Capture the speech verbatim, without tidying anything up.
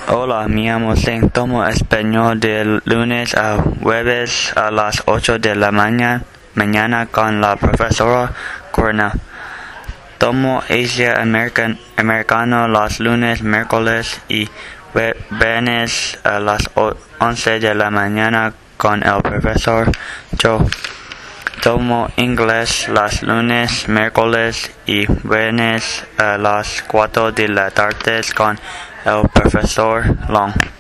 Hola, me llamo Seng. Tomo español de lunes a jueves a las ocho de la mañana, mañana con la profesora Cornell. Tomo Asia American, Americano los lunes, miércoles y viernes a las once de la mañana con el profesor Joe. Tomo inglés los lunes, miércoles y viernes a las cuatro de la tarde con el profesor Long.